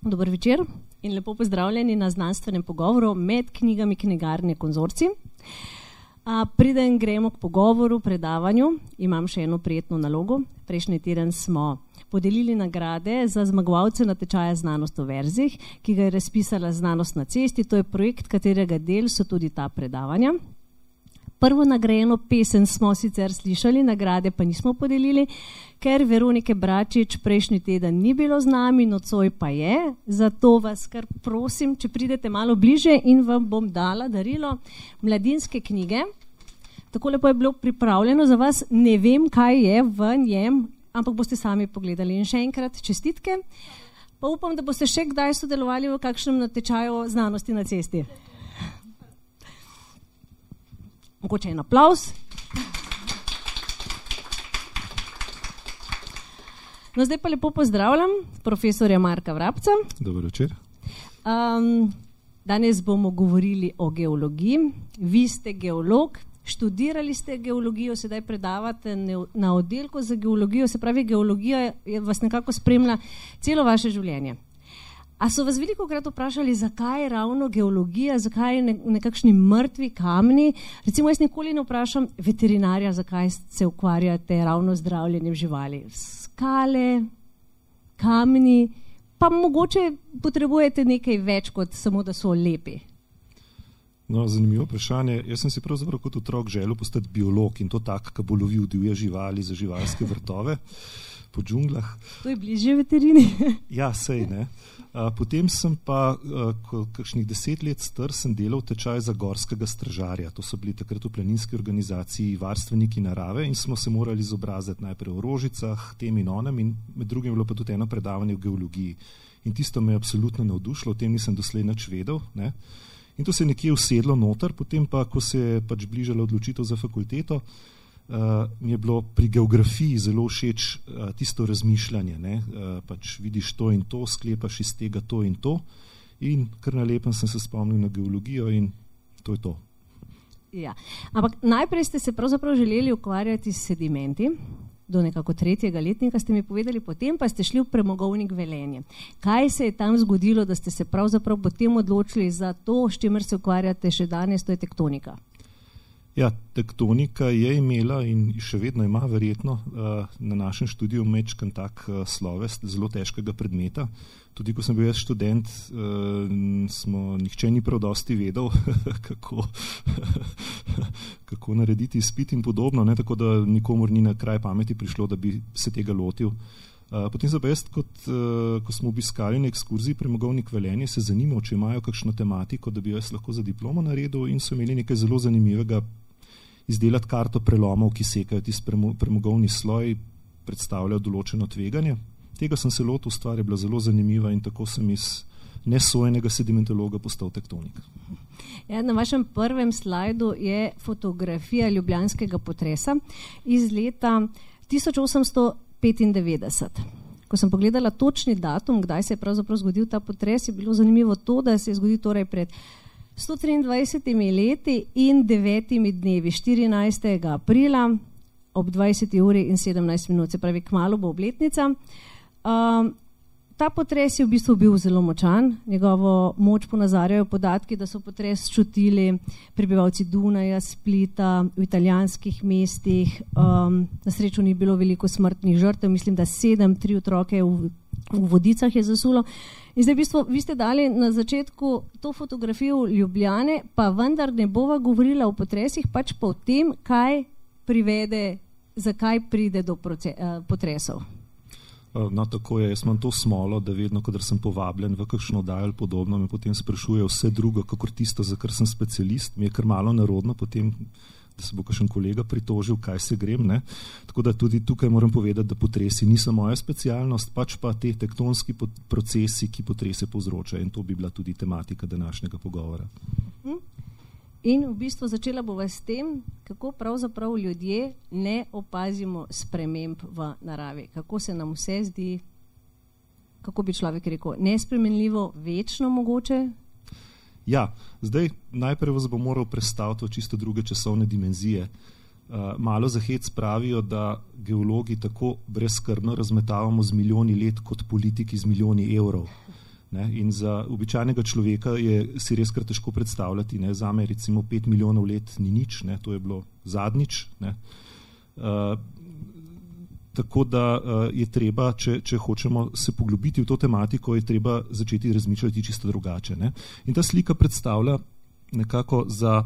Dober večer in lepo pozdravljeni na znanstvenem pogovoru med knjigami knjigarne Konzorcij. Preden gremo k pogovoru, predavanju, imam še eno prijetno nalogo. Prejšnji teden smo podelili nagrade za zmagovalce natečaja Znanost v verzih, ki ga je razpisala Znanost na cesti. To je projekt, katerega del so tudi ta predavanja. Prvo nagrajeno pesem smo sicer slišali, nagrade pa nismo podelili, ker Veronike Bračič prejšnji teden ni bilo z nami, nocoj pa je. Zato vas kar prosim, če pridete malo bliže in vam bom dala darilo mladinske knjige. Tako lepo je bilo pripravljeno za vas, ne vem, kaj je v njem, ampak boste sami pogledali. In še enkrat čestitke, pa upam, da boste še kdaj sodelovali v kakšnem natečaju Znanosti na cesti. Mogoče en aplavz. No, zdaj pa lepo pozdravljam profesorja Marka Vrabca. Dober večer. Danes bomo govorili o geologiji. Vi ste geolog, študirali ste geologijo, sedaj predavate na oddelku za geologijo, se pravi, geologija vas nekako spremlja celo vaše življenje. A so vas velikokrat vprašali, zakaj ravno geologija, zakaj nekakšni mrtvi kamni? Recimo, jaz nikoli ne vprašam veterinarja, zakaj se ukvarjate ravno z zdravljenjem živali. Skale, kamni, pa mogoče potrebujete nekaj več kot samo, da so lepi. No, zanimivo vprašanje. Jaz sem si pravzaprav kot otrok želel postati biolog in to tak, ki bo lovil divje živali za živalske vrtove po džunglah. To je bližje veterini. Ja, sej, ne. Potem sem pa, kakšnih 10 let star, sem delal tečaj za gorskega stražarja. To so bili takrat v planinski organizaciji varstveniki narave in smo se morali izobraziti najprej o rožicah, tem in onem, in med drugim je bilo pa tudi eno predavanje v geologiji. In tisto me je absolutno navdušilo, o tem nisem doslej nič vedel, ne. In to se je nekje usedlo noter, potem pa, ko se je pač bližala odločitev za fakulteto, mi je bilo pri geografiji zelo všeč tisto razmišljanje, ne? Pač vidiš to in to, sklepaš iz tega to in to, in kar na lepem sem se spomnil na geologijo in to je to. Ja, ampak najprej ste se pravzaprav želeli ukvarjati s sedimenti, do nekako 3. letnika ste mi povedali, potem pa ste šli v premogovnik Velenje. Kaj se je tam zgodilo, da ste se pravzaprav potem odločili za to, s čimer se ukvarjate še danes, to je tektonika? Ja, tektonika je imela in še vedno ima verjetno na našem študiju mečkan tak sloves zelo težkega predmeta. Tudi ko sem bil jaz študent, nihče ni prav dosti vedel, kako narediti izpit in podobno, ne, tako da nikomur ni na kraj pameti prišlo, da bi se tega lotil. Potem sem pa jaz, ko smo obiskali na ekskurziji premogovnik Velenje, se zanimal, če imajo kakšno tematiko, da bi jaz lahko za diplomo naredil, in so imeli nekaj zelo zanimivega izdelati karto prelomov, ki sekajo tisti premogovni sloj, predstavljajo določeno tveganje. Tega sem se lotil, stvar je bila zelo zanimiva in tako sem iz nesojenega sedimentologa postal tektonik. Ja, na vašem prvem slajdu je fotografija ljubljanskega potresa iz leta 1895. Ko sem pogledala točni datum, kdaj se je pravzaprav zgodil ta potres, je bilo zanimivo to, da se je zgodil torej pred 123 leti in 9 dnevi, 14. aprila ob 20 uri in 17 minut, se pravi, kmalu bo obletnica. Ta potres je v bistvu bil zelo močan, njegovo moč ponazarjajo podatki, da so potres čutili prebivalci Dunaja, Splita, v italijanskih mestih. Na srečo ni bilo veliko smrtnih žrtev, mislim, da 3 otroke v Vodicah je zasulo. In zdaj v bistvu vi ste dali na začetku to fotografijo Ljubljane, pa vendar ne bova govorila o potresih, pač pa o tem, kaj privede, zakaj pride do potresov. No, tako je. Jaz imam to smolo, da vedno, kadar sem povabljen v kakšno oddajo ali podobno, me potem sprašuje vse drugo, kakor tisto, za kar sem specialist. Mi je kar malo narodno potem, da se bo kakšen kolega pritožil, kaj se grem, ne. Tako da tudi tukaj moram povedati, da potresi niso moja specialnost, pač pa te tektonski procesi, ki potrese povzročajo, in to bi bila tudi tematika današnjega pogovora. In v bistvu začela bova s tem, kako pravzaprav ljudje ne opazimo sprememb v naravi. Kako se nam vse zdi, kako bi človek rekel, nespremenljivo, večno mogoče? Ja, zdaj najprej vas bom moral predstaviti v čisto druge časovne dimenzije. Malo za hec pravijo, da geologi tako brezskrbno razmetavamo z milijoni let kot politiki z milijoni evrov. Ne? In za običajnega človeka je si res kar težko predstavljati. Ne? Zame recimo 5 milijonov let ni nič, ne? To je bilo zadnjič. Ne? Tako da je treba, če hočemo se poglobiti v to tematiko, je treba začeti razmišljati čisto drugače. Ne? In ta slika predstavlja nekako za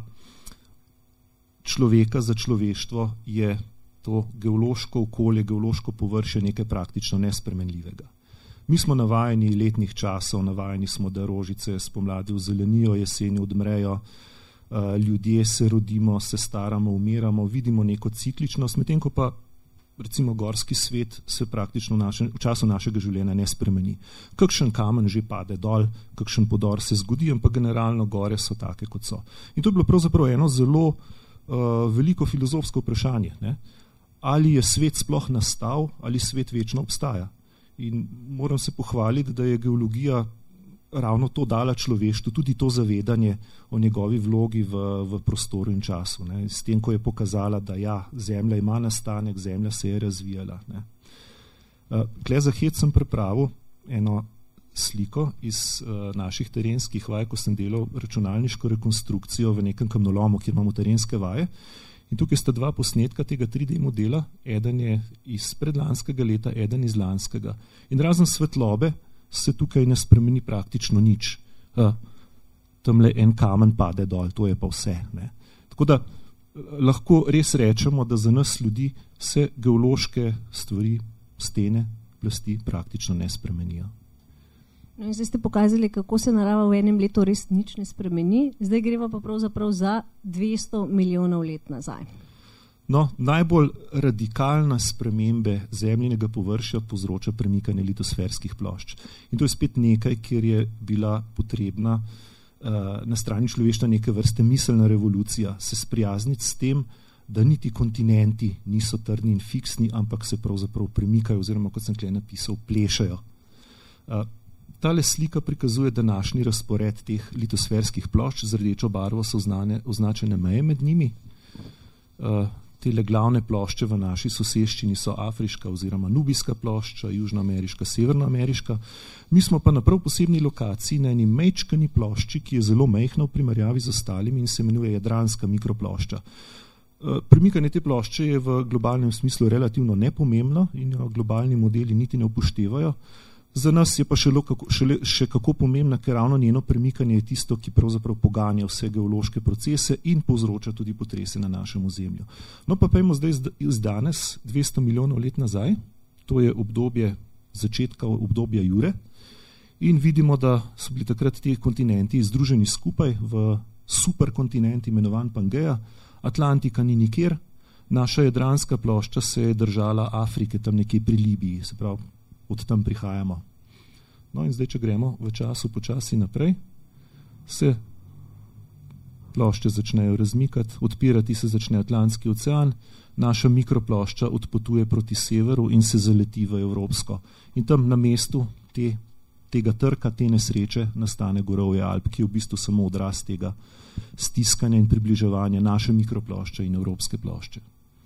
človeka, za človeštvo je to geološko okolje, geološko površje nekaj praktično nespremenljivega. Mi smo navajeni letnih časov, navajeni smo, da rožice spomladi ozelenijo, jeseni odmrejo, ljudje se rodimo, se staramo, umiramo, vidimo neko cikličnost, medtem ko pa recimo gorski svet se praktično v času našega življenja ne spremeni. Kakšen kamen že pade dol, kakšen podor se zgodi, ampak generalno gore so take, kot so. In to je bilo pravzaprav eno zelo veliko filozofsko vprašanje. Ne? Ali je svet sploh nastal, ali svet večno obstaja? In moram se pohvaliti, da je geologija ravno to dala človeštvu, tudi to zavedanje o njegovi vlogi v prostoru in času. Ne. S tem, ko je pokazala, da ja, Zemlja ima nastanek, Zemlja se je razvijala. Ne. Tle za hec sem pripravil eno sliko iz naših terenskih vaj, ko sem delal računalniško rekonstrukcijo v nekem kamnolomu, kjer imamo terenske vaje. In tukaj sta dva posnetka tega 3D modela, eden je iz predlanskega leta, eden iz lanskega. In razen svetlobe se tukaj ne spremeni praktično nič. Tamle en kamen pade dol, to je pa vse. Ne. Tako da lahko res rečemo, da za nas ljudi se geološke stvari, stene, plasti praktično ne spremenijo. No in zdaj ste pokazali, kako se narava v enem letu res nič ne spremeni, zdaj greva pa pravzaprav za 200 milijonov let nazaj. No, najbolj radikalna spremembe zemljinega površja povzroča premikanje litosferskih plošč. In to je spet nekaj, kjer je bila potrebna na strani človeštva neke vrste miselna revolucija, se sprijazniti s tem, da niti kontinenti niso trdni in fiksni, ampak se pravzaprav premikajo oziroma, kot sem tukaj napisal, plešajo. Tale slika prikazuje današnji razpored teh litosferskih plošč, z rdečo barvo so označene meje med njimi. Tele glavne plošče v naši soseščini so afriška oziroma nubijska plošča, južnoameriška, severnoameriška. Mi smo pa na prav posebni lokaciji na eni mejčkani plošči, ki je zelo majhna v primerjavi z ostalimi in se imenuje jadranska mikroplošča. Premikanje te plošče je v globalnem smislu relativno nepomembno in jo globalni modeli niti ne upoštevajo. Za nas je pa še kako pomembna, ker ravno njeno premikanje je tisto, ki pravzaprav poganja vse geološke procese in povzroča tudi potrese na našem ozemlju. No pa pojmo zdaj iz danes 200 milijonov let nazaj, to je obdobje začetka obdobja Jure in vidimo, da so bili takrat ti kontinenti združeni skupaj v superkontinent imenovan Pangeja, Atlantika ni nikjer, naša jadranska plošča se je držala Afrike tam nekje pri Libiji, se pravi, od tam prihajamo. No in zdaj, če gremo v času počasi naprej, se plošče začnejo razmikati, odpirati se začne Atlantski ocean, naša mikroplošča odpotuje proti severu in se zaleti v Evropsko. In tam na mestu tega trka, te nesreče nastane gorovje Alp, ki je v bistvu samo odraz tega stiskanja in približevanja naše mikroplošče in evropske plošče.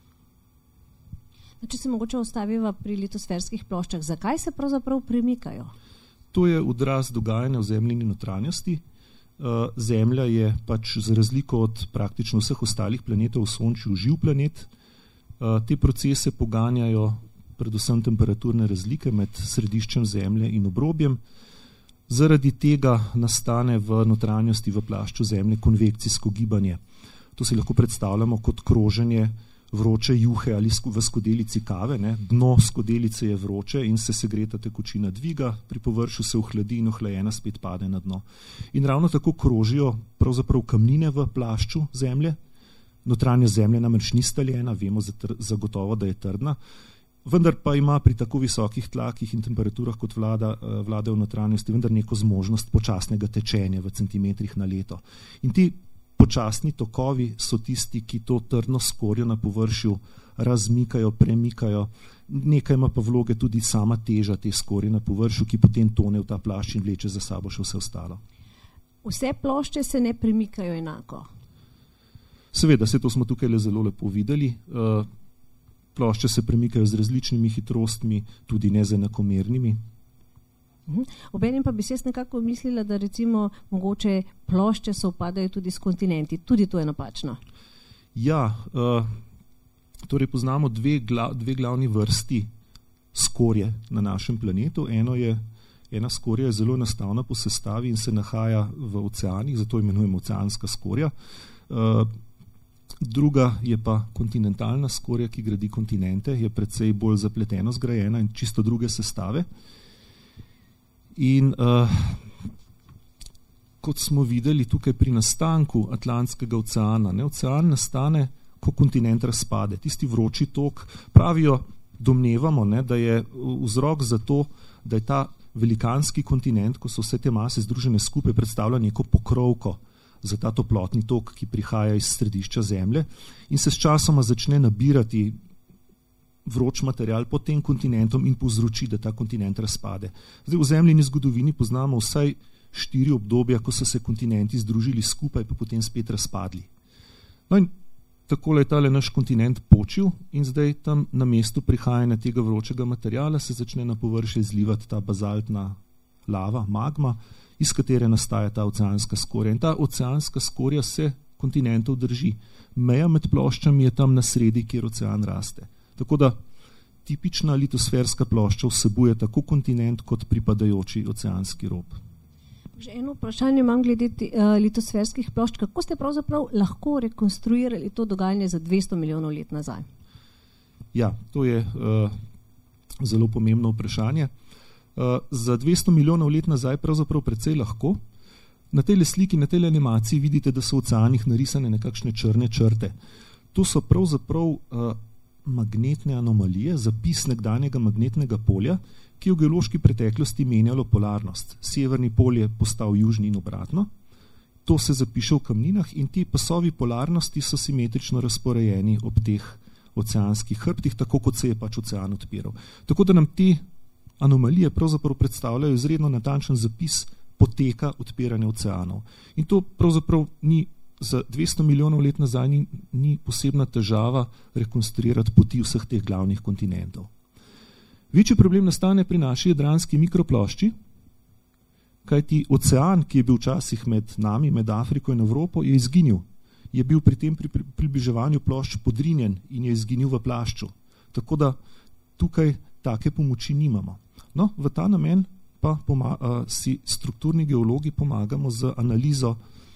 Če se mogoče ostaviva pri litosferskih ploščah, zakaj se pravzaprav premikajo? To je odraz dogajanja v zemljini notranjosti. Zemlja je pač za razliko od praktično vseh ostalih planetov v Sončju živ planet. Te procese poganjajo predvsem temperaturne razlike med središčem Zemlje in obrobjem. Zaradi tega nastane v notranjosti v plašču Zemlje konvekcijsko gibanje. To si lahko predstavljamo kot kroženje vroče juhe ali v skodelici kave. Ne? Dno skodelice je vroče in se segreta tekočina dviga, pri površju se ohladi in ohlajena spet pade na dno. In ravno tako krožijo pravzaprav kamnine v plašču Zemlje. Notranja Zemlja namreč ni staljena, vemo zagotovo, da je trdna, vendar pa ima pri tako visokih tlakih in temperaturah, kot vlada v notranjosti, vendar neko zmožnost počasnega tečenja v centimetrih na leto. In ti počasni tokovi so tisti, ki to trdno skorjo na površju razmikajo, premikajo. Nekaj ima pa vloge tudi sama teža te skorje na površju, ki potem tone v ta plašč in vleče za sabo še vse ostalo. Vse plošče se ne premikajo enako? Seveda, to smo tukaj zelo lepo videli. Plošče se premikajo z različnimi hitrostmi, tudi ne z enakomernimi. Obenem pa bi se jaz nekako mislila, da recimo mogoče plošče sovpadajo tudi s kontinenti. Tudi to je napačno. Ja, torej poznamo dve glavni vrsti skorje na našem planetu. Ena skorja je zelo enostavna po sestavi in se nahaja v oceanih, zato imenujemo oceanska skorja. Druga je pa kontinentalna skorja, ki gradi kontinente, je precej bolj zapleteno zgrajena in čisto druge sestave. In kot smo videli tukaj pri nastanku Atlantskega oceana, ocean nastane, ko kontinent razpade. Tisti vroči tok, pravijo, domnevamo, da je vzrok za to, da je ta velikanski kontinent, ko so vse te mase združene skupaj, predstavlja neko pokrovko za ta toplotni tok, ki prihaja iz središča Zemlje in se s časoma začne nabirati vroč material pod tem kontinentom in povzroči, da ta kontinent razpade. Zdaj, v Zemljini zgodovini poznamo vsaj 4 obdobja, ko so se kontinenti združili skupaj, pa potem spet razpadli. No in takole je tale naš kontinent počil in zdaj tam na mestu prihajanja tega vročega materiala se začne na površje izlivati ta bazaltna lava, magma, iz katere nastaja ta oceanska skorja. In ta oceanska skorja se kontinentov drži. Meja med ploščami je tam na sredi, kjer ocean raste. Tako da tipična litosferska plošča vsebuje tako kontinent kot pripadajoči oceanski rob. Že eno vprašanje imam glede litosferskih plošč. Kako ste pravzaprav lahko rekonstruirali to dogajanje za 200 milijonov let nazaj? Ja, to je zelo pomembno vprašanje. Za 200 milijonov let nazaj pravzaprav precej lahko. Na tej sliki, na tej animaciji vidite, da so v oceanih narisane nekakšne črne črte. To so pravzaprav magnetne anomalije, zapis nekdanjega magnetnega polja, ki je v geološki preteklosti menjalo polarnost. Severni pol je postal južni in obratno. To se zapiše v kamninah in ti pasovi polarnosti so simetrično razporejeni ob teh oceanskih hrbtih, tako kot se je pač ocean odpiral. Tako da nam te anomalije pravzaprav predstavljajo izredno natančen zapis poteka odpiranja oceanov. In to pravzaprav ni za 200 milijonov let nazaj ni posebna težava rekonstruirati poti vseh teh glavnih kontinentov. Večji problem nastane pri naši jadranski mikroplošči, kajti ocean, ki je bil včasih med nami, med Afriko in Evropo, je izginil. Je bil pri tem približevanju plošč podrinjen in je izginil v plašču. Tako da tukaj take pomoči nimamo. No, v ta namen pa si strukturni geologi pomagamo z analizo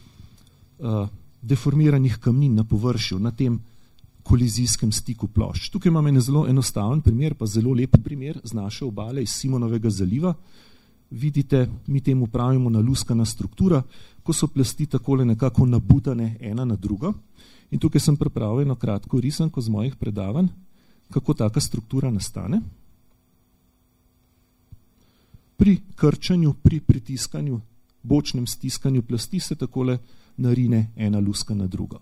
deformiranih kamnin na površju, na tem kolizijskem stiku plošč. Tukaj imamo en zelo enostaven primer, pa zelo lep primer z naše obale iz Simonovega zaliva. Vidite, mi temu pravimo naluskana struktura, ko so plasti takole nekako nabutane ena na drugo. In tukaj sem pripravil eno kratko risanko z mojih predavanj, kako taka struktura nastane. Pri krčanju, pri pritiskanju, bočnem stiskanju plasti se takole narine ena luska na drugo.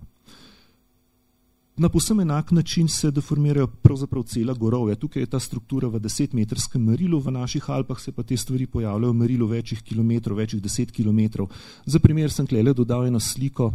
Na povsem enak način se deformirajo pravzaprav cela gorovja. Tukaj je ta struktura v 10-metrskem merilu, v naših Alpah se pa te stvari pojavljajo v merilu večjih kilometrov, večjih 10 kilometrov. Za primer sem tlele dodal eno sliko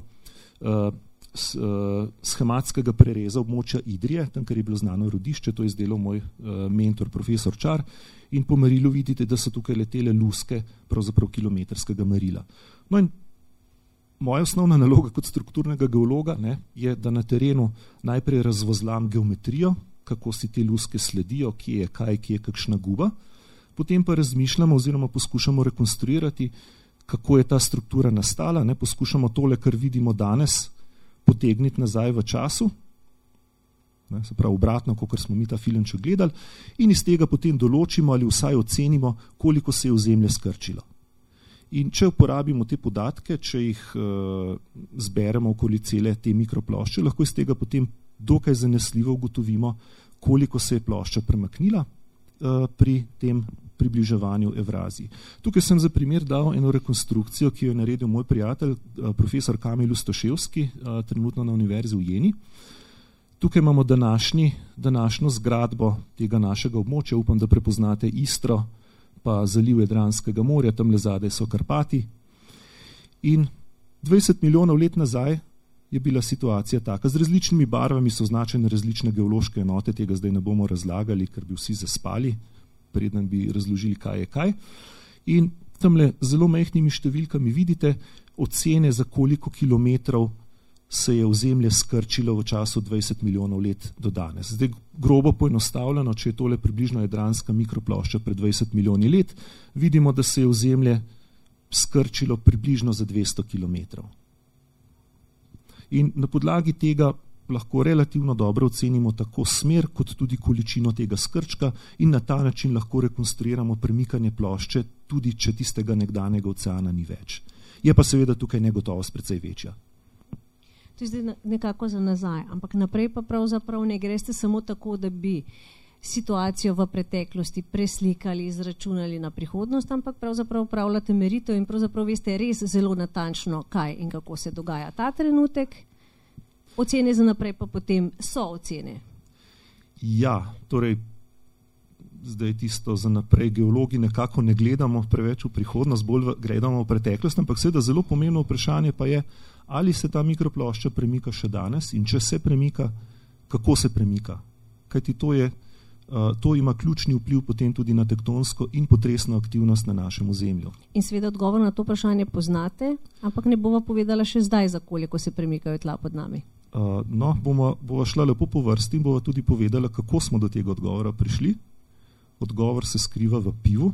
schematskega prereza območja Idrije, tam, kjer je bilo znano rodišče, to je izdelal moj mentor, profesor Čar, in po merilu vidite, da so tukaj letele luske pravzaprav kilometrskega merila. No in moja osnovna naloga kot strukturnega geologa je, da na terenu najprej razvozlam geometrijo, kako si te luske sledijo, kje je kaj, kje je kakšna guba, potem pa razmišljamo oziroma poskušamo rekonstruirati, kako je ta struktura nastala, poskušamo tole, kar vidimo danes, potegniti nazaj v času, se pravi obratno, kot smo mi ta filmček gledali, in iz tega potem določimo ali vsaj ocenimo, koliko se je ozemlje skrčilo. In če uporabimo te podatke, če jih zberemo okoli cele te mikroplošče, lahko iz tega potem dokaj zanesljivo ugotovimo, koliko se je plošča premaknila pri tem približevanju Evraziji. Tukaj sem za primer dal eno rekonstrukcijo, ki jo je naredil moj prijatelj, profesor Kamil Ustoševski, trenutno na univerzi v Jeni. Tukaj imamo današnjo zgradbo tega našega območja, upam, da prepoznate Istro, pa zaliv Jadranskega morja, tam le zadaj so Karpati. In 20 milijonov let nazaj je bila situacija taka. Z različnimi barvami so označene različne geološke enote, tega zdaj ne bomo razlagali, ker bi vsi zaspali, preden bi razložili, kaj je kaj. In tamle zelo majhnimi številkami vidite ocene, za koliko kilometrov se je ozemlje skrčilo v času 20 milijonov let do danes. Zdaj grobo poenostavljeno, če je tole približno jadranska mikroplošča pred 20 milijoni let, vidimo, da se je ozemlje skrčilo približno za 200 kilometrov. In na podlagi tega lahko relativno dobro ocenimo tako smer, kot tudi količino tega skrčka in na ta način lahko rekonstruiramo premikanje plošče, tudi če tistega nekdanjega oceana ni več. Je pa seveda tukaj negotovost precej večja. To je zdaj nekako za nazaj, ampak naprej pa pravzaprav ne greste samo tako, da bi situacijo v preteklosti preslikali, izračunali na prihodnost, ampak pravzaprav upravljate meritev in pravzaprav veste res zelo natančno, kaj in kako se dogaja ta trenutek. Ocene za naprej pa potem so ocene. Ja, torej zdaj tisto za naprej geologi nekako ne gledamo preveč v prihodnost, bolj gledamo v preteklost, ampak seveda zelo pomembno vprašanje pa je, ali se ta mikroplošča premika še danes in če se premika, kako se premika. Kajti to ima ključni vpliv potem tudi na tektonsko in potresno aktivnost na našem ozemlju. In seveda odgovor na to vprašanje poznate, ampak ne bova povedala še zdaj, za koliko se premikajo tla pod nami. Bova šla lepo po vrsti in bova tudi povedala, kako smo do tega odgovora prišli. Odgovor se skriva v pivu,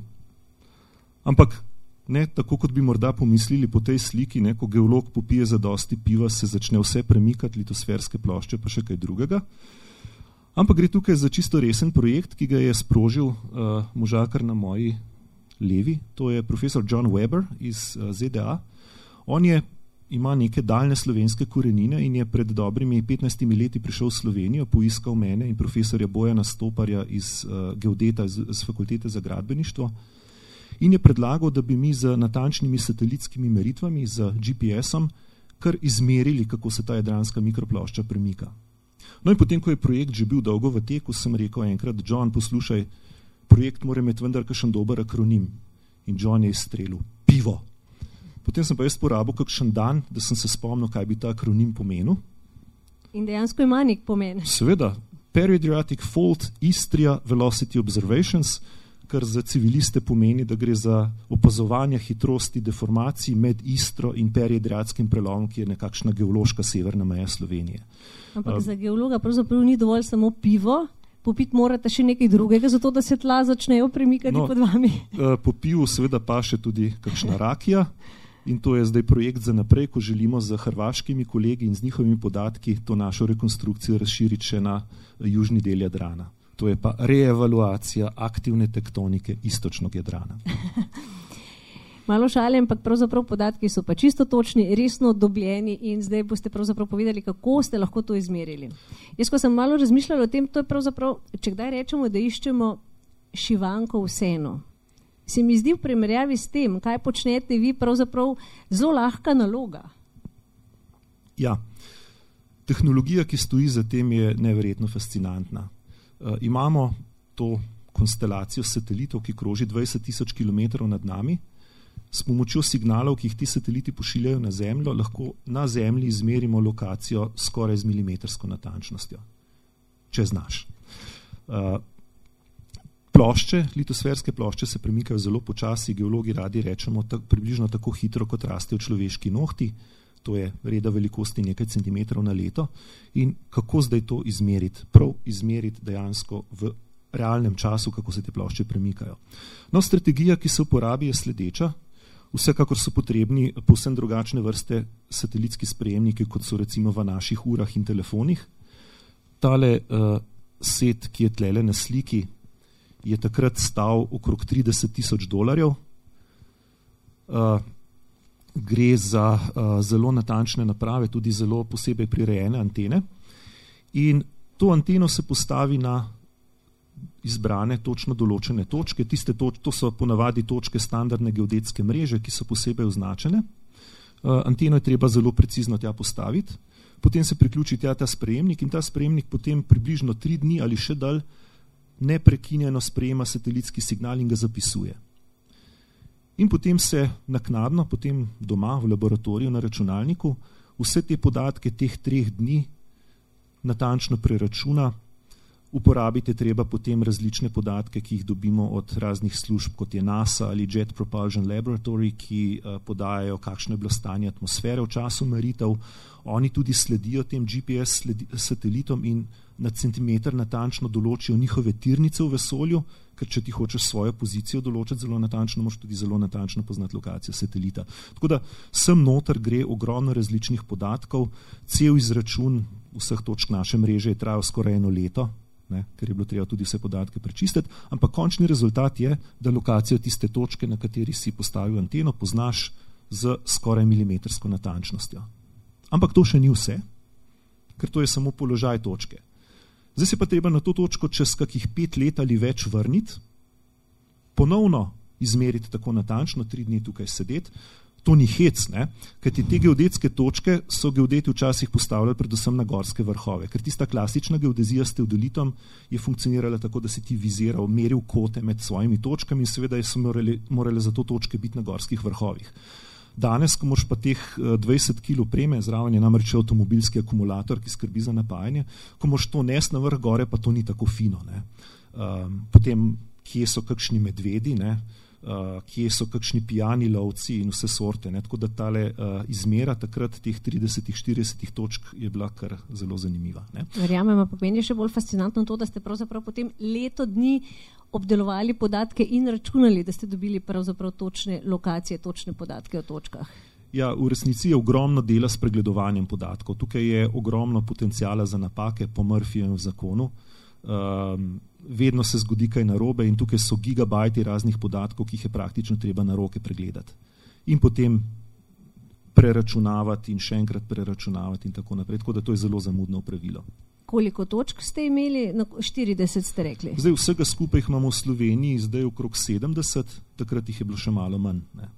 ampak ne tako, kot bi morda pomislili po tej sliki, ne, ko geolog popije zadosti piva, se začne vse premikati, litosferske plošče pa še kaj drugega. Ampak gre tukaj za čisto resen projekt, ki ga je sprožil možakar na moji levi, to je profesor John Weber iz ZDA. On ima neke daljne slovenske korenine in je pred dobrimi 15 leti prišel v Slovenijo, poiskal mene in profesorja Bojana Stoparja iz geodeta z fakultete za gradbeništvo in je predlagal, da bi mi z natančnimi satelitskimi meritvami, z GPS-om, kar izmerili, kako se ta jadranska mikroplošča premika. No in potem, ko je projekt že bil dolgo v teku, sem rekel enkrat, John, poslušaj, projekt mora imeti vendar kakšen dober akronim. In John je izstrelil, pivo. Potem sem pa jaz porabil kakšen dan, da sem se spomnil, kaj bi ta akronim pomenil. In dejansko ima nek pomen. Seveda, Periadriatic Fault Istria Velocity Observations, kar za civiliste pomeni, da gre za opazovanje hitrosti deformacij med Istro in periadriatskim prelomom, ki je nekakšna geološka severna meja Slovenije. Ampak za geologa pravzaprav ni dovolj samo pivo, popiti morate še nekaj drugega, zato da se tla začnejo premikati pod vami. Po pivu seveda pa še tudi kakšna rakija in to je zdaj projekt za naprej, ko želimo z hrvaškimi kolegi in z njihovimi podatki to našo rekonstrukcijo razširiti še na južni del Jadrana. To je pa reevaluacija aktivne tektonike istočnog Jadrana. Malo šale, ampak pravzaprav podatki so pa čisto točni, resno dobljeni in zdaj boste pravzaprav povedali, kako ste lahko to izmerili. Jaz, ko sem malo razmišljala o tem, to je pravzaprav, če kdaj rečemo, da iščemo šivanko v senu, se mi zdi v primerjavi s tem, kaj počnete vi, pravzaprav zelo lahka naloga. Ja, tehnologija, ki stoji za tem, je neverjetno fascinantna. Imamo to konstelacijo satelitov, ki kroži 20.000 km nad nami. S pomočjo signalov, ki jih ti sateliti pošiljajo na Zemljo, lahko na Zemlji izmerimo lokacijo skoraj z milimetrsko natančnostjo, če znaš. Plošče, litosferske plošče se premikajo zelo počasi, geologi radi rečemo približno tako hitro, kot rastejo človeški nohti, to je reda velikosti nekaj centimetrov na leto. In kako zdaj to izmeriti? Prav izmeriti dejansko v realnem času, kako se te plošče premikajo. No, strategija, ki se uporabi, je sledeča. Vsekakor so potrebni povsem drugačne vrste satelitski sprejemniki, kot so recimo v naših urah in telefonih. Tale set, ki je tlele na sliki, je takrat stal okrog $30,000. Gre za zelo natančne naprave, tudi zelo posebej prirejene antene. In to anteno se postavi na izbrane točno določene točke. To so ponavadi točke standardne geodetske mreže, ki so posebej označene. Anteno je treba zelo precizno tja postaviti. Potem se priključi tja ta sprejemnik in ta sprejemnik potem približno 3 dni ali še dalj neprekinjeno sprejema satelitski signal in ga zapisuje. In potem se naknadno, potem doma v laboratoriju na računalniku, vse te podatke teh 3 dni natančno preračuna, Uporabiti treba potem različne podatke, ki jih dobimo od raznih služb, kot je NASA ali Jet Propulsion Laboratory, ki podajajo, kakšno je bilo stanje atmosfere v času meritev. Oni tudi sledijo tem GPS satelitom in na centimeter natančno določijo njihove tirnice v vesolju, ker če ti hočeš svojo pozicijo določiti zelo natančno, moraš tudi zelo natančno poznati lokacijo satelita. Tako da sem noter gre ogromno različnih podatkov, cel izračun vseh točk naše mreže je trajal skoraj 1 leto, ne, ker je bilo treba tudi vse podatke prečistiti, ampak končni rezultat je, da lokacijo tiste točke, na kateri si postavil anteno, poznaš z skoraj milimetrsko natančnostjo. Ampak to še ni vse, ker to je samo položaj točke. Zdaj se pa treba na to točko čez kakih 5 let ali več vrniti, ponovno izmeriti tako natančno, 3 dni tukaj sedeti. To ni hec, ne? Kajti te geodetske točke so geodeti včasih postavljali predvsem na gorske vrhove, ker tista klasična geodezija s teodolitom je funkcionirala tako, da si ti viziral, meril kote med svojimi točkami in seveda so morale za to točke biti na gorskih vrhovih. Danes, ko moraš pa teh 20 kg opreme, zraven je namreč avtomobilski akumulator, ki skrbi za napajanje, ko moraš to nesti na vrh gore, pa to ni tako fino. Ne? Potem, kje so kakšni medvedi, ne? Kje so kakšni pijani lovci in vse sorte. Ne? Tako da tale izmera takrat teh 30-40 točk je bila kar zelo zanimiva. Ne? Verjamem, pa meni je še bolj fascinantno to, da ste pravzaprav potem leto dni obdelovali podatke in računali, da ste dobili pravzaprav točne lokacije, točne podatke o točkah. Ja, v resnici je ogromno dela s pregledovanjem podatkov. Tukaj je ogromno potencijala za napake po Murphyjevem zakonu. Vedno se zgodi kaj narobe in tukaj so gigabajti raznih podatkov, ki jih je praktično treba na roke pregledati. In potem preračunavati in še enkrat preračunavati in tako naprej. Tako da to je zelo zamudno pravilo. Koliko točk ste imeli? 40 ste rekli. Zdaj vsega skupaj jih imamo v Sloveniji, zdaj okrog 70, takrat jih je bilo še malo manj. Ne.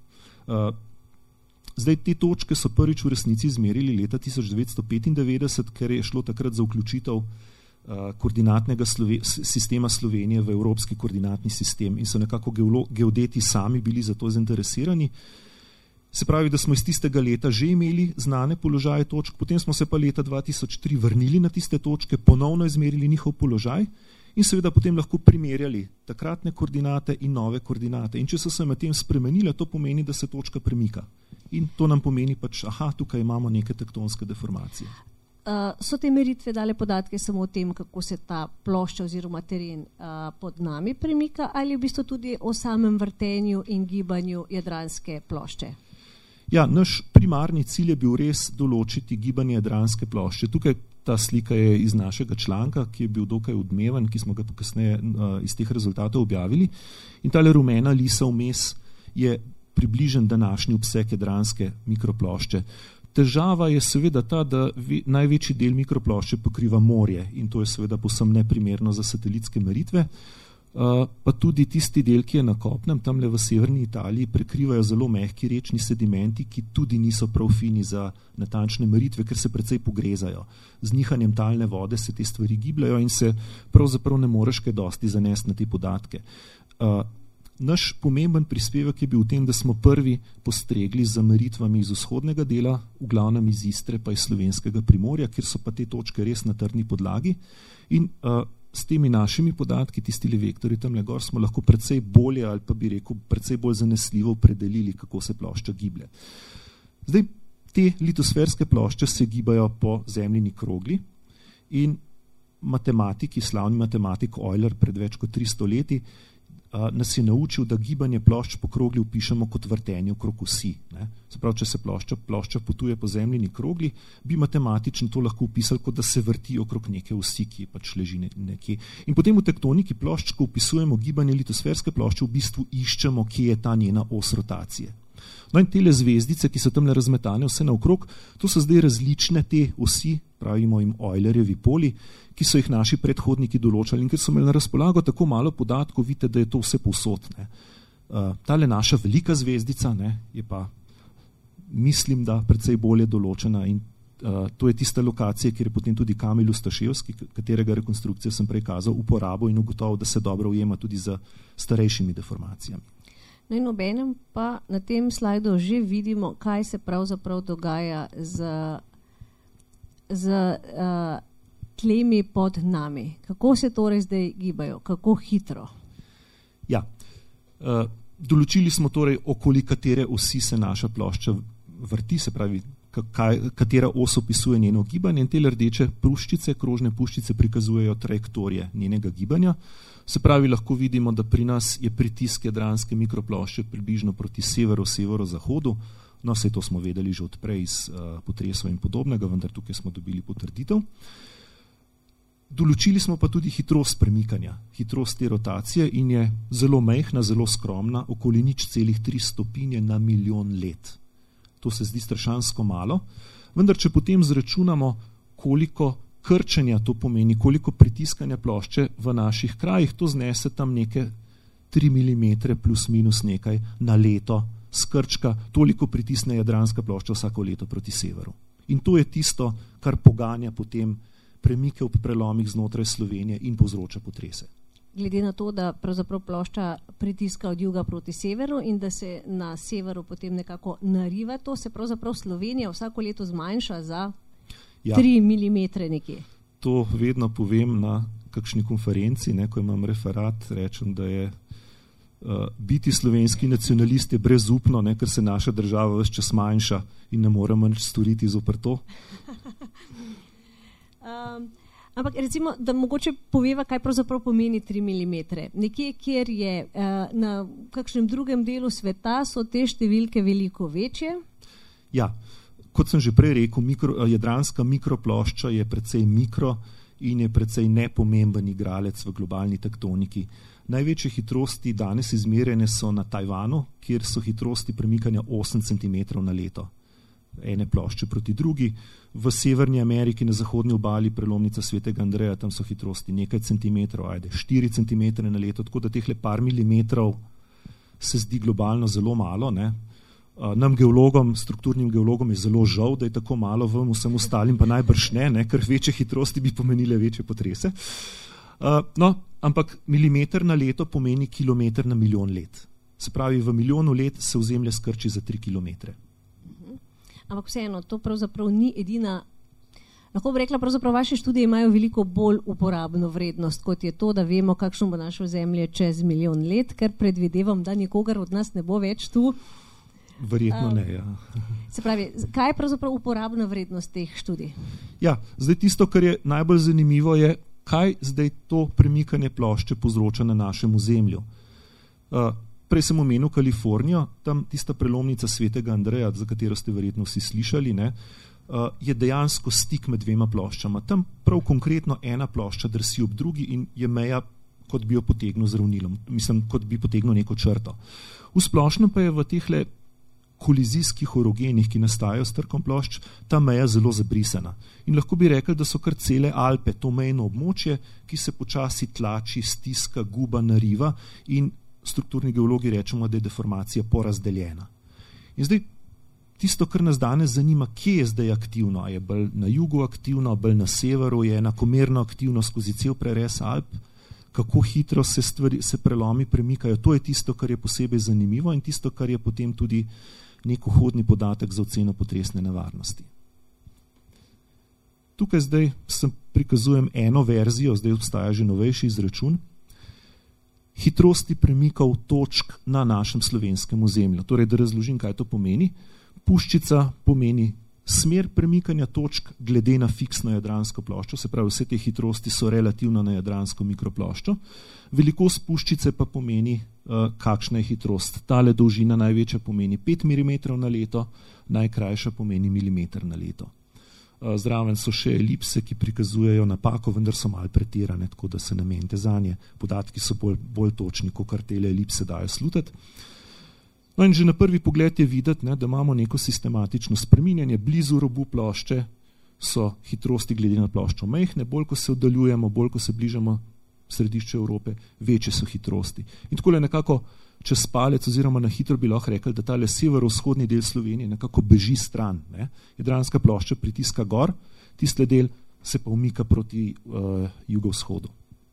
Zdaj te točke so prvič v resnici izmerili leta 1995, ker je šlo takrat za vključitev koordinatnega sistema Slovenije v evropski koordinatni sistem in so nekako geodeti sami bili za to zainteresirani. Se pravi, da smo iz tistega leta že imeli znane položaje točk, potem smo se pa leta 2003 vrnili na tiste točke, ponovno izmerili njihov položaj in seveda potem lahko primerjali takratne koordinate in nove koordinate. In če so se med tem spremenile, to pomeni, da se točka premika. In to nam pomeni pač, tukaj imamo neke tektonske deformacije. So te meritve dale podatke samo o tem, kako se ta plošča oziroma teren pod nami premika ali v bistvu tudi o samem vrtenju in gibanju jadranske plošče? Ja, naš primarni cilj je bil res določiti gibanje jadranske plošče. Tukaj ta slika je iz našega članka, ki je bil dokaj odmeven, ki smo ga kasneje iz teh rezultatov objavili. In tale rumena lisa vmes je približen današnji obseg jadranske mikroplošče. Težava je seveda ta, da največji del mikroplošče pokriva morje in to je seveda povsem neprimerno za satelitske meritve. Pa tudi tisti del, ki je na kopnem, tamle v severni Italiji, prekrivajo zelo mehki rečni sedimenti, ki tudi niso prav fini za natančne meritve, ker se precej pogrezajo. Z nihanjem talne vode se te stvari gibljajo in se pravzaprav ne moreš kaj dosti zanesti na te podatke. Naš pomemben prispevek je bil v tem, da smo prvi postregli z meritvami iz vzhodnega dela, v glavnem iz Istre pa iz slovenskega Primorja, kjer so pa te točke res na trdni podlagi in s temi našimi podatki, tistili vektorji tamle gor, smo lahko precej bolje ali pa bi rekel precej bolj zanesljivo opredelili, kako se plošča giblje. Zdaj, te litosferske plošče se gibajo po zemljini krogli in matematiki, slavni matematik Euler pred več kot 300 leti nas je naučil, da gibanje plošč po krogli vpišemo kot vrtenje okrog osi. Se pravi, če se plošča potuje po zemljini krogli, bi matematično to lahko vpisali, kot da se vrti okrog neke osi, ki pač leži nekje. In potem v tektoniki plošč, ko vpisujemo gibanje litosferske plošče, v bistvu iščemo, kje je ta njena os rotacije. No in tele zvezdice, ki so tamle razmetane vse naokrog, to so zdaj različne te osi, pravimo jim Eulerjevi poli, ki so jih naši predhodniki določali in ker so imeli na razpolago tako malo podatkov, vidite, da je to vse povsod. Tale naša velika zvezdica je pa, mislim, da precej bolje določena in to je tista lokacija, kjer je potem tudi Kamil Ustaševski, katerega rekonstrukcijo sem prej kazal, uporabil in ugotovil, da se dobro ujema tudi z starejšimi deformacijami. No in obenem pa na tem slajdu že vidimo, kaj se pravzaprav dogaja z tlemi pod nami. Kako se torej zdaj gibajo? Kako hitro? Ja, določili smo torej, okoli katere osi se naša plošča vrti, se pravi, katera os opisuje njeno gibanje, in te rdeče puščice, krožne puščice prikazujejo trajektorije njenega gibanja. Se pravi, lahko vidimo, da pri nas je pritisk jadranske mikroplošče približno proti severozahodu. No, vse to smo vedeli že odprej iz potresov in podobnega, vendar tukaj smo dobili potrditev. Določili smo pa tudi hitrost premikanja, hitrost te rotacije, in je zelo majhna, zelo skromna, okoli 0,3 stopinje na milijon let. To se zdi strašansko malo, vendar če potem zračunamo, koliko krčenja to pomeni, koliko pritiskanja plošče v naših krajih, to znese tam neke 3 mm plus minus nekaj na leto skrčka, toliko pritisne jadranska plošča vsako leto proti severu. In to je tisto, kar poganja potem premike ob prelomih znotraj Slovenije in povzroča potrese. Glede na to, da pravzaprav plošča pritiska od juga proti severu in da se na severu potem nekako nariva, to se pravzaprav Slovenija vsako leto zmanjša za 3 mm nekje. To vedno povem na kakšni konferenci, ko imam referat, rečem, da je biti slovenski nacionalist je brezupno, ker se naša država ves čas manjša in ne moremo nič storiti zoper to. Ampak recimo, da mogoče poveva, kaj pravzaprav pomeni 3 mm. Nekje, kjer je na kakšnem drugem delu sveta, so te številke veliko večje? Ja, kot sem že prej rekel, jadranska mikroplošča je precej mikro in je precej nepomemben igralec v globalni tektoniki. Največje hitrosti danes izmerjene so na Tajvanu, kjer so hitrosti premikanja 8 cm na leto. Ene plošče proti drugi. V Severni Ameriki, na zahodni obali, prelomnica Svetega Andreja, tam so hitrosti nekaj centimetrov, 4 cm na leto, tako da tehle par milimetrov se zdi globalno zelo malo. Nam geologom, strukturnim geologom je zelo žal, da je tako malo, vsem ostalim pa najbrž ne, ker večje hitrosti bi pomenile večje potrese. Ampak milimeter na leto pomeni kilometer na milijon let. Se pravi, v milijonu let se ozemlje skrči za 3 kilometre. Ampak vseeno, to pravzaprav ni edina, lahko bi rekla, pravzaprav vaše študije imajo veliko bolj uporabno vrednost, kot je to, da vemo, kakšno bo naše ozemlje čez milijon let, ker predvidevam, da nikogar od nas ne bo več tu. Verjetno ne, ja. Se pravi, kaj je pravzaprav uporabna vrednost teh študij? Ja, zdaj tisto, kar je najbolj zanimivo, je, kaj zdaj to premikanje plošče povzroča na našem ozemlju. Prej sem omenil Kalifornijo, tam tista prelomnica Svetega Andreja, za katero ste verjetno vsi slišali, je dejansko stik med dvema ploščama. Tam prav konkretno ena plošča drsi ob drugi in je meja, kot bi jo potegnil z ravnilom, kot bi potegnil neko črto. V splošnem pa je v tehle kolizijskih orogenih, ki nastajajo s trkom plošč, ta meja zelo zabrisana. In lahko bi rekli, da so kar cele Alpe, to mejno območje, ki se počasi tlači, stiska, guba, nariva in strukturni geologi rečemo, da je deformacija porazdeljena. In zdaj, tisto, kar nas danes zanima, kje je zdaj aktivno, je bolj na jugu aktivno, bolj na severu, je enakomerno aktivno skozi cel prerez Alp, kako hitro se prelomi premikajo, to je tisto, kar je posebej zanimivo in tisto, kar je potem tudi nek vhodni podatek za oceno potresne nevarnosti. Tukaj zdaj prikazujem eno verzijo, zdaj obstaja že novejši izračun, hitrosti premikov točk na našem slovenskem ozemlju. Torej, da razložim, kaj to pomeni. Puščica pomeni smer premikanja točk glede na fiksno jadransko ploščo, se pravi, vse te hitrosti so relativno na jadransko mikroploščo. Velikost puščice pa pomeni, kakšna je hitrost. Tale dolžina največja pomeni 5 mm na leto, najkrajša pomeni milimeter na leto. Zraven so še elipse, ki prikazujejo napako, vendar so malo pretirane, tako da se namenite zanje. Podatki so bolj točni, kot kar tele elipse dajo slutiti. No in že na prvi pogled je videti, da imamo neko sistematično spreminjanje. Blizu robu plošče so hitrosti glede na ploščo majhne, bolj ko se oddaljujemo, bolj ko se bližamo središču Evrope, večje so hitrosti. In tako nekako čez palec oziroma na hitro bi lahko rekli, da tale severovzhodni del Slovenije nekako beži stran. Jadranska plošča pritiska gor, tiste del se pa umika proti jugovzhodu.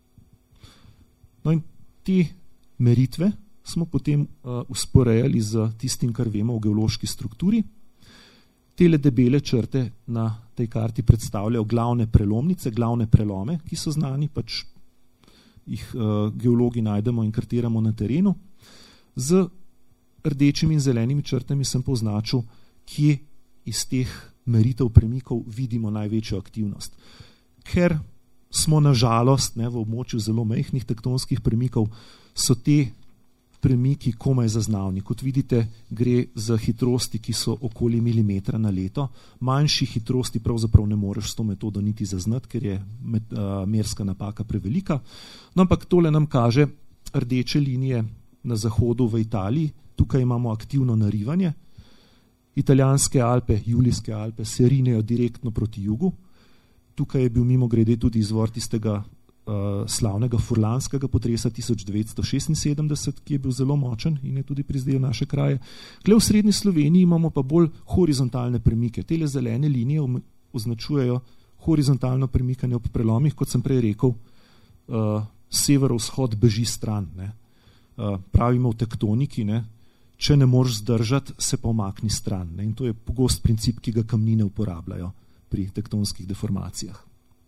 No in te meritve smo potem usporejali z tistim, kar vemo o geološki strukturi. Tele debele črte na tej karti predstavljajo glavne prelomnice, glavne prelome, ki so znani, pač jih geologi najdemo in kartiramo na terenu. Z rdečimi in zelenimi črtami sem poznačil, kje iz teh meritev premikov vidimo največjo aktivnost. Ker smo na žalost v območju zelo majhnih tektonskih premikov, so te premiki komaj zaznavni. Kot vidite, gre za hitrosti, ki so okoli milimetra na leto. Manjši hitrosti pravzaprav ne moreš s to metodo niti zaznati, ker je merska napaka prevelika. No, ampak tole nam kaže rdeče linije na zahodu v Italiji. Tukaj imamo aktivno narivanje. Italijanske Alpe, Julijske Alpe se rinejo direktno proti jugu. Tukaj je bil mimogrede tudi izvor tistega slavnega furlanskega potresa 1976, ki je bil zelo močen in je tudi prizdel naše kraje. Gle v srednji Sloveniji imamo pa bolj horizontalne premike. Tele zelene linije označujejo horizontalno premikanje ob prelomih, kot sem prej rekel, severovzhod beži stran. Pravimo v tektoniki, če ne moreš zdržati, se pa umakni stran. In to je pogost princip, ki ga kamnine uporabljajo pri tektonskih deformacijah.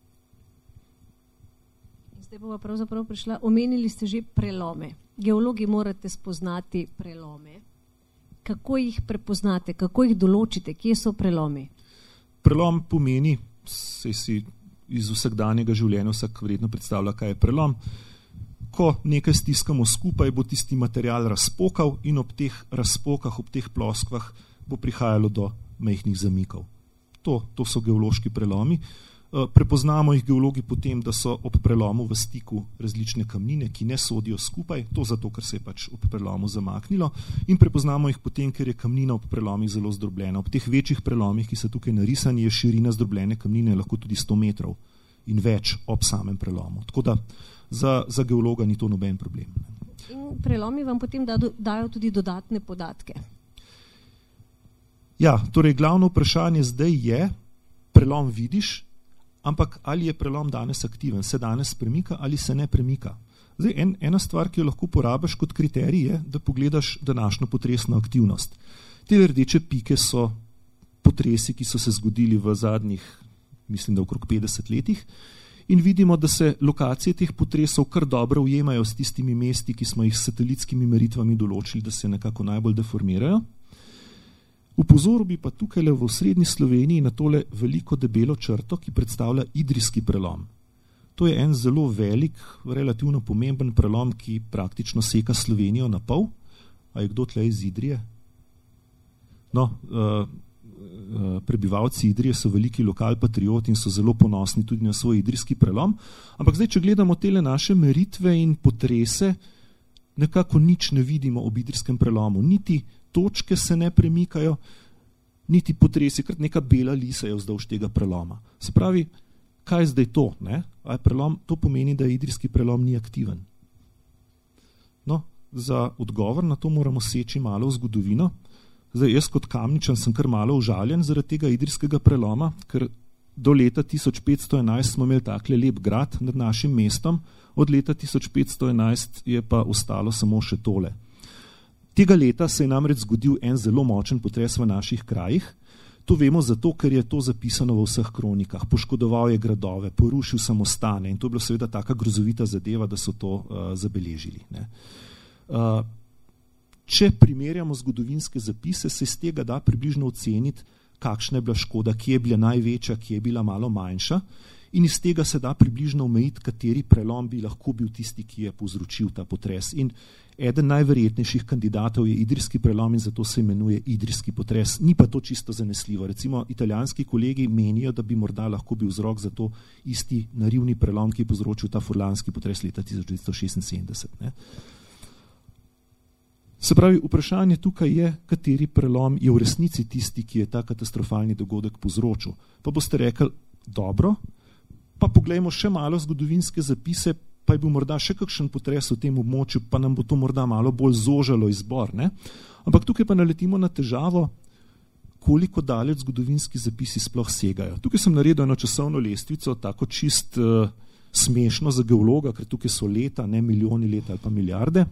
Zdaj bova pravzaprav prišla. Omenili ste že prelome. Geologi morate spoznati prelome. Kako jih prepoznate, kako jih določite, kje so prelomi? Prelom pomeni, saj si iz vsakdanjega življenja vsak verjetno predstavlja, kaj je prelom. Ko nekaj stiskamo skupaj, bo tisti material razpokal in ob teh razpokah, ob teh ploskvah bo prihajalo do majhnih zamikov. To so geološki prelomi. Prepoznamo jih geologi potem, da so ob prelomu v stiku različne kamnine, ki ne sodijo skupaj, to zato, ker se je pač ob prelomu zamaknilo, in prepoznamo jih potem, ker je kamnina ob prelomih zelo zdrobljena. Ob teh večjih prelomih, ki so tukaj narisani, je širina zdrobljene kamnine lahko tudi 100 metrov in več ob samem prelomu. Tako da za geologa ni to noben problem. In prelomi vam potem dajo tudi dodatne podatke. Ja, torej glavno vprašanje zdaj je, prelom vidiš, ampak ali je prelom danes aktiven, se danes premika ali se ne premika. Zdaj, ena stvar, ki jo lahko uporabiš kot kriterij, je, da pogledaš današnjo potresno aktivnost. Te rdeče pike so potresi, ki so se zgodili v zadnjih, mislim, da okrog 50 letih, in vidimo, da se lokacije teh potresov kar dobro ujemajo s tistimi mesti, ki smo jih s satelitskimi meritvami določili, da se nekako najbolj deformirajo. Upozoril bi pa tukaj v srednji Sloveniji na tole veliko debelo črto, ki predstavlja idrijski prelom. To je en zelo velik, relativno pomemben prelom, ki praktično seka Slovenijo na pol. A je kdo tle iz Idrije? No, prebivalci Idrije so veliki lokal patrioti in so zelo ponosni tudi na svoj idrijski prelom. Ampak zdaj, če gledamo tele naše meritve in potrese, nekako nič ne vidimo ob idrijskem prelomu. Niti točke se ne premikajo, niti potresi, kar neka bela lisa je vzdolž tega preloma. Se pravi, kaj je zdaj to? A je prelom, to pomeni, da idrijski prelom ni aktiven. No, za odgovor na to moramo seči malo v zgodovino. Zdaj, jaz kot Kamničan sem kar malo užaljen zaradi tega idrijskega preloma, ker do leta 1511 smo imeli takle lep grad nad našim mestom, od leta 1511 je pa ostalo samo še tole. Tega leta se je namreč zgodil en zelo močen potres v naših krajih. To vemo zato, ker je to zapisano v vseh kronikah. Poškodoval je gradove, porušil samostane in to je bila seveda taka grozovita zadeva, da so to zabeležili. Če primerjamo zgodovinske zapise, se iz tega da približno oceniti, kakšna je bila škoda, kje je bila največja, kje je bila malo manjša, in iz tega se da približno omejiti, kateri prelom bi lahko bil tisti, ki je povzročil ta potres. In eden najverjetnejših kandidatov je idrijski prelom in zato se imenuje idrijski potres. Ni pa to čisto zanesljivo. Recimo italijanski kolegi menijo, da bi morda lahko bil vzrok za to isti narivni prelom, ki je povzročil ta furlanski potres leta 1976. Se pravi, vprašanje tukaj je, kateri prelom je v resnici tisti, ki je ta katastrofalni dogodek povzročil. Pa boste rekli, dobro, pa poglejmo še malo zgodovinske zapise, pa je bil morda še kakšen potres v tem območju, pa nam bo to morda malo bolj zožalo izbor. Ampak tukaj pa naletimo na težavo, koliko daleč zgodovinski zapisi sploh segajo. Tukaj sem naredil eno časovno lestvico, tako čist smešno za geologa, ker tukaj so leta, ne milijoni let ali pa milijarde.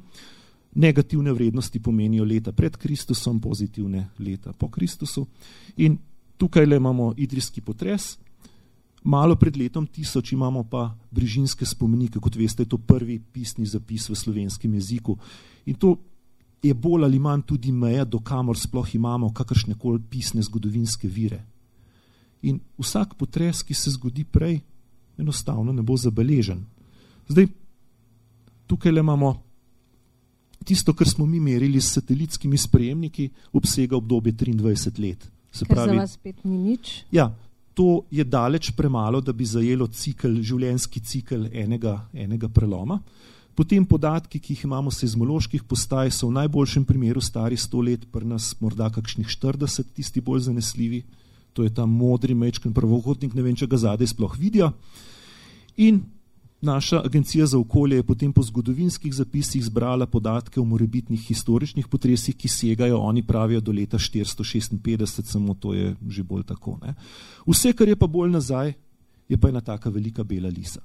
Negativne vrednosti pomenijo leta pred Kristusom, pozitivne leta po Kristusu. In Tukaj le imamo idrijski potres, malo pred letom 1000 imamo pa Brižinske spomenike, kot veste, je to prvi pisni zapis v slovenskem jeziku. In to je bolj ali manj tudi meja, do kamor sploh imamo kakršnekoli pisne zgodovinske vire. In vsak potres, ki se zgodi prej, enostavno ne bo zabeležen. Zdaj, tukaj le imamo tisto, kar smo mi merili s satelitskimi sprejemniki, obsega obdobje 23 let. Ker za vas spet ni nič? Ja, to je daleč premalo, da bi zajelo življenjski cikel enega preloma. Potem podatki, ki jih imamo seizmoloških postaj, so v najboljšem primeru stari 100 let, pri nas morda kakšnih 40, tisti bolj zanesljivi. To je ta modri majčken prvohotnik, ne vem, če ga zadaj sploh vidijo. In naša agencija za okolje je potem po zgodovinskih zapisih zbrala podatke o morebitnih historičnih potresih, ki segajo, oni pravijo, do leta 456, samo to je že bolj tako. Ne? Vse, kar je pa bolj nazaj, je pa ena taka velika bela lisa.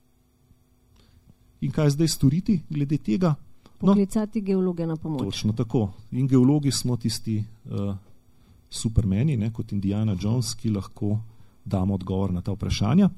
In kaj zdaj storiti glede tega? Poklicati geologe na pomoč. Točno tako. In geologi smo tisti supermeni, ne, kot Indiana Jones, ki lahko damo odgovor na ta vprašanja.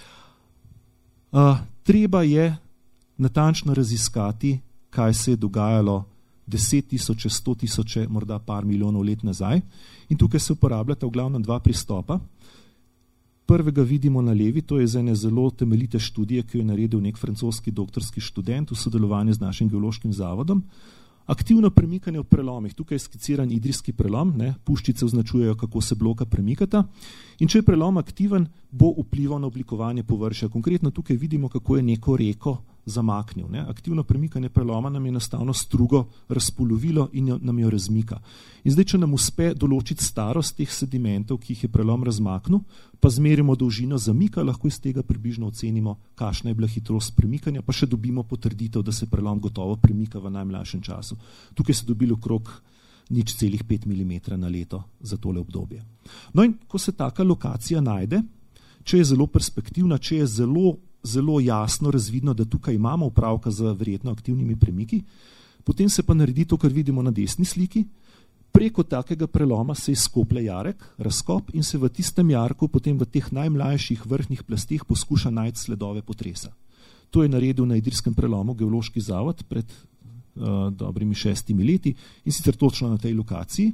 Treba je natančno raziskati, kaj se je dogajalo 10 tisoče, 100 tisoče, morda par milijonov let nazaj. In tukaj se uporabljata v glavnem dva pristopa. Prvega vidimo na levi, to je z ene zelo temeljite študije, ki jo je naredil nek francoski doktorski študent v sodelovanju z našim geološkim zavodom. Aktivno premikanje v prelomih, tukaj je skiciran idrijski prelom, ne, puščice označujejo, kako se bloka premikata. In če je prelom aktiven, bo vplival na oblikovanje površja. Konkretno tukaj vidimo, kako je neko reko zamaknil. Ne. Aktivno premikanje preloma nam je enostavno strugo razpolovilo in nam jo razmika. In zdaj, če nam uspe določiti starost teh sedimentov, ki jih je prelom razmaknil, pa zmerimo dolžino zamika, lahko iz tega približno ocenimo, kakšna je bila hitrost premikanja, pa še dobimo potrditev, da se prelom gotovo premika v najmlajšem času. Tukaj se dobili okrog 0,5 mm na leto za tole obdobje. No in ko se taka lokacija najde, če je zelo perspektivna, če je zelo jasno razvidno, da tukaj imamo opravka z verjetno aktivnimi premiki, potem se pa naredi to, kar vidimo na desni sliki. Preko takega preloma se izkoplje jarek, razkop in se v tistem jarku potem v teh najmlajših vrhnjih plasteh poskuša najti sledove potresa. To je naredil na idrijskem prelomu geološki zavod pred dobrimi 6 leti in sicer točno na tej lokaciji.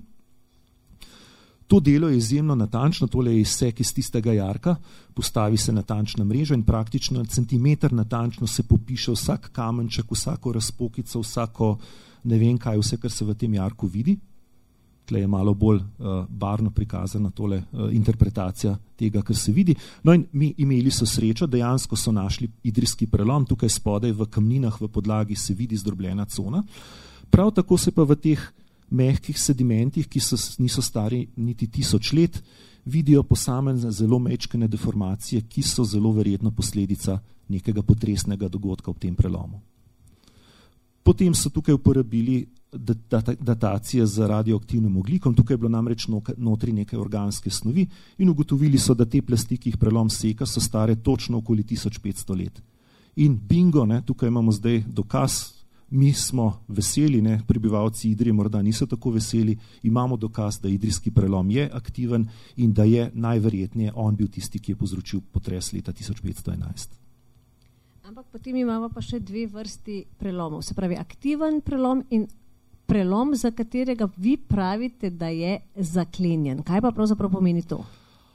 To delo je izjemno natančno, tole je izsek iz tistega jarka, postavi se natančna mreža in praktično centimeter natančno se popiše vsak kamenček, vsako razpokico, vsako ne vem kaj, vse, kar se v tem jarku vidi. Tle je malo bolj barvno prikazana tole interpretacija tega, kar se vidi. No in mi imeli so srečo, dejansko so našli idrijski prelom, tukaj spodaj v kamninah v podlagi se vidi zdrobljena cona. Prav tako se pa v teh mehkih sedimentih, ki niso stari niti 1000 let, vidijo posamezne zelo mečkene deformacije, ki so zelo verjetno posledica nekega potresnega dogodka ob tem prelomu. Potem so tukaj uporabili datacije z radioaktivnim ogljikom, tukaj je bilo namreč notri neke organske snovi in ugotovili so, da te plasti, ki jih prelom seka, so stare točno okoli 1500 let. In bingo, ne, tukaj imamo zdaj dokaz, mi smo veseli, ne, prebivalci Idrije morda niso tako veseli, imamo dokaz, da idrijski prelom je aktiven in da je najverjetneje on bil tisti, ki je povzročil potres leta 1511. Ampak potem imamo pa še dve vrsti prelomov, se pravi aktiven prelom in prelom, za katerega vi pravite, da je zaklenjen. Kaj pa pravzaprav pomeni to?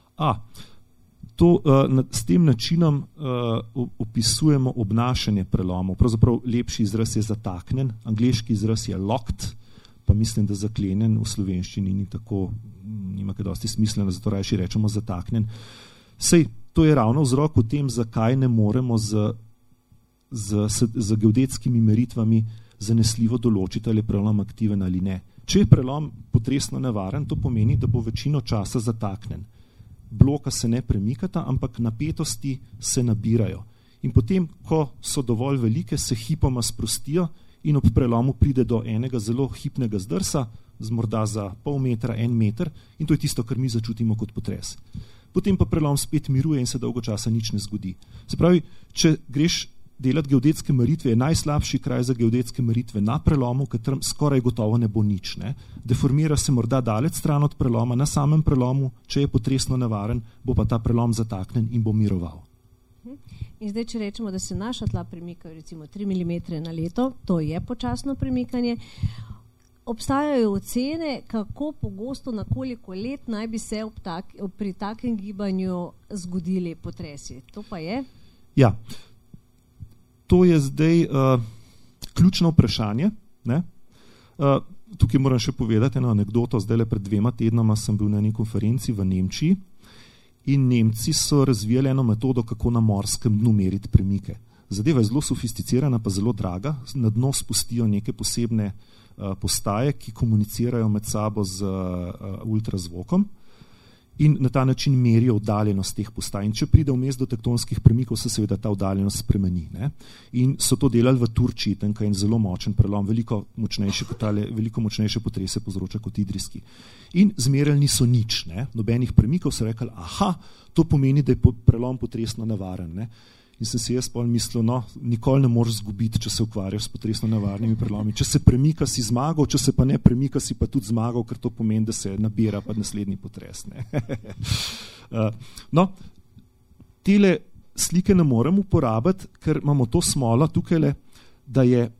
S tem načinom opisujemo obnašanje prelomov. Pravzaprav lepši izraz je zataknen, angleški izraz je locked, pa mislim, da zaklenjen v slovenščini ni tako, nima kaj dosti smisleno, zato rajši rečemo zataknen. Sej, to je ravno vzrok v tem, zakaj ne moremo z geodetskimi meritvami zanesljivo določiti, ali je prelom aktiven ali ne. Če je prelom potresno nevaren, to pomeni, da bo večino časa zataknen. Bloka se ne premikata, ampak napetosti se nabirajo. In potem, ko so dovolj velike, se hipoma sprostijo in ob prelomu pride do enega zelo hipnega zdrsa, morda za pol metra, 1 meter, in to je tisto, kar mi začutimo kot potres. Potem pa prelom spet miruje in se dolgo časa nič ne zgodi. Se pravi, če greš delati geodetske meritve, je najslabši kraj za geodetske meritve na prelomu, v katerem skoraj gotovo ne bo nič. Ne. Deformira se morda daleč stran od preloma, na samem prelomu, če je potresno nevaren, bo pa ta prelom zataknen in bo miroval. In zdaj, če rečemo, da se naša tla premikajo recimo 3 mm na leto, to je počasno premikanje, obstajajo ocene, kako pogosto, na koliko let naj bi se pri takem gibanju zgodili potresi. To pa je? Ja, to je zdaj ključno vprašanje. Ne? Tukaj moram še povedati eno anekdoto. Zdaj pred 2 tednoma sem bil na eni konferenci v Nemčiji in Nemci so razvijali eno metodo, kako na morskem dnu meriti premike. Zadeva je zelo sofisticirana, pa zelo draga. Na dno spustijo neke posebne postaje, ki komunicirajo med sabo z ultrazvokom in na ta način merijo oddaljenost teh postaj. In če pride vmes do tektonskih premikov, se seveda ta oddaljenost spremeni. Ne? In so to delali v Turčiji, tamkaj je en zelo močen prelom, veliko močnejše potrese povzroča kot idrijski. In zmerjali niso nič, ne? Nobenih premikov, so rekli, aha, to pomeni, da je prelom potresno nevaren. Ne? In sem si jaz mislil, no, nikoli ne moreš zgubiti, če se ukvarjaš s potresno nevarnimi prelomi. Če se premika, si zmagal, če se pa ne premika, si pa tudi zmagal, ker to pomeni, da se nabira pa naslednji potres. Ne? No, tele slike ne morem uporabiti, ker imamo to smolo tukaj, da je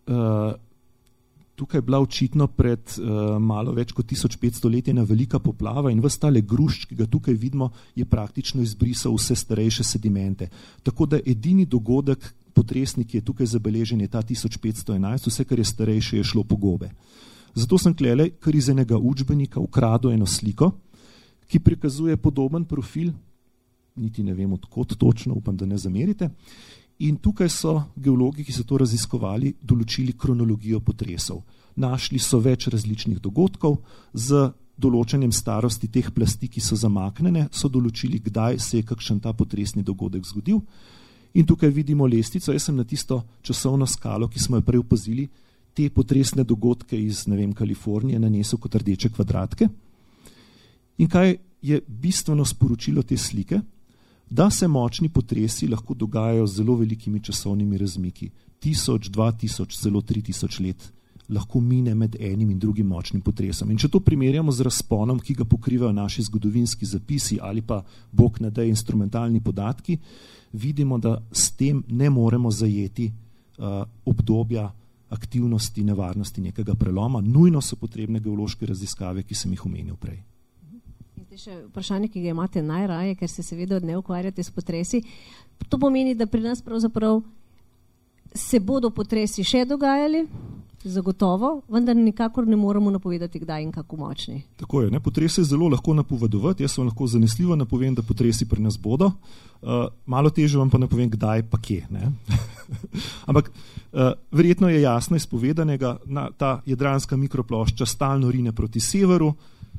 tukaj bila očitno pred malo več kot 1500 let ena velika poplava in ves tale grušč, ki ga tukaj vidimo, je praktično izbrisal vse starejše sedimente. Tako da edini dogodek potresni, ki je tukaj zabeležen, je ta 1511, vse, kar je starejše, je šlo po gobe. Zato sem klele kar iz enega učbenika ukradel eno sliko, ki prikazuje podoben profil, niti ne vem odkot točno, upam, da ne zamerite. In tukaj so geologi, ki so to raziskovali, določili kronologijo potresov. Našli so več različnih dogodkov, z določenjem starosti teh plasti, ki so zamaknjene, so določili, kdaj se je kakšen ta potresni dogodek zgodil. In tukaj vidimo lestvico, jaz sem na tisto časovno skalo, ki smo jo prej opazili, te potresne dogodke iz, ne vem, Kalifornije nanesel kot rdeče kvadratke. In kaj je bistveno sporočilo te slike? Da se močni potresi lahko dogajajo z zelo velikimi časovnimi razmiki. 1000, 2000, celo 3000 let lahko mine med enim in drugim močnim potresom. In če to primerjamo z razponom, ki ga pokrivajo naši zgodovinski zapisi ali pa bog ne daj instrumentalni podatki, vidimo, da s tem ne moremo zajeti obdobja aktivnosti, nevarnosti nekega preloma. Nujno so potrebne geološke raziskave, ki sem jih omenil prej. Še vprašanje, ki ga imate najraje, ker se seveda ne ukvarjate s potresi. To pomeni, da pri nas pravzaprav se bodo potresi še dogajali, zagotovo, vendar nikakor ne moremo napovedati, kdaj in kako močni. Tako je, ne? Potrese je zelo lahko napovedovati, jaz vam lahko zanesljivo napovem, da potresi pri nas bodo, malo težje vam pa napovem, kdaj pa kje. Ne? Ampak verjetno je jasno izpovedanega, ta jadranska mikroplošča stalno rine proti severu,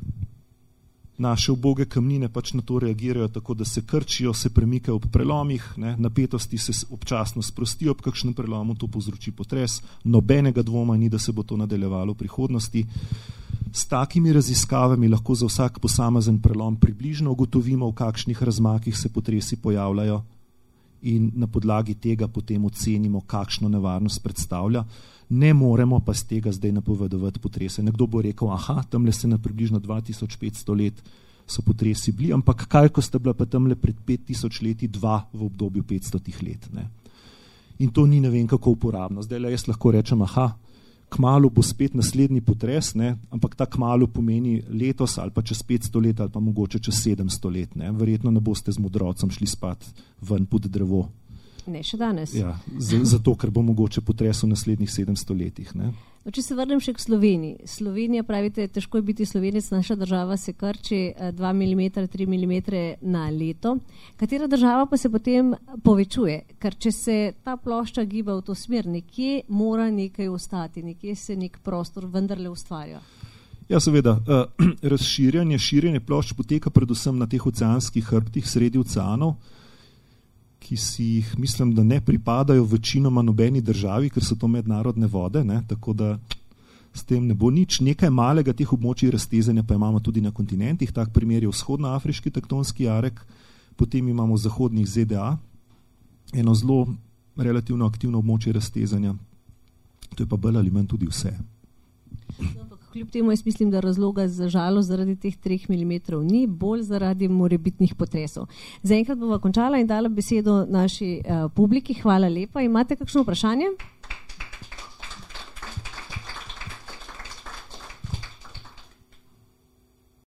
naše uboge kamnine pač na to reagirajo tako, da se krčijo, se premikajo ob prelomih, ne, napetosti se občasno sprostijo ob kakšnem prelomu, to povzroči potres, nobenega dvoma ni, da se bo to nadaljevalo v prihodnosti. S takimi raziskavami lahko za vsak posamezen prelom približno ugotovimo, v kakšnih razmakih se potresi pojavljajo in na podlagi tega potem ocenimo, kakšno nevarnost predstavlja. Ne moremo pa z tega zdaj napovedovati potrese. Nekdo bo rekel, aha, tamle se na približno 2500 let so potresi bili, ampak kaj, ko sta bila pa tamle pred 5000 leti 2 v obdobju 500 let. Ne? In to ni ne vem kako uporabno. Zdaj jaz lahko rečem, aha, kmalu bo spet naslednji potres, ne? Ampak ta kmalu pomeni letos ali pa čez 500 let ali pa mogoče čez 700 let. Ne? Verjetno ne boste z modrocem šli spat ven pod drevo. Ne, še danes. Ja, zato, ker bo mogoče potres v naslednjih 700 letih. Ne? No, če se vrnem še k Sloveniji. Slovenija, pravite, težko je biti Slovenec, naša država se krči 2 mm, 3 mm na leto. Katera država pa se potem povečuje? Ker če se ta plošča giba v to smer, nekje mora nekaj ostati, nekje se nek prostor vendarle ustvarja. Ja, seveda, širjenje plošč poteka predvsem na teh oceanskih hrbtih sredi oceanov, ki si jih, mislim, da ne pripadajo večinoma nobeni državi, ker so to mednarodne vode, ne? Tako da s tem ne bo nič. Nekaj malega teh območij raztezanja pa imamo tudi na kontinentih, tak primer je vzhodnoafriški tektonski jarek, potem imamo v zahodnih ZDA eno zelo relativno aktivno območje raztezanja. To je pa bolj ali manj tudi vse. Kljub temu jaz mislim, da razloga za žalost zaradi teh 3 mm ni, bolj zaradi morebitnih potresov. Zaenkrat bova končala in dala besedo naši publiki. Hvala lepa. Imate kakšno vprašanje?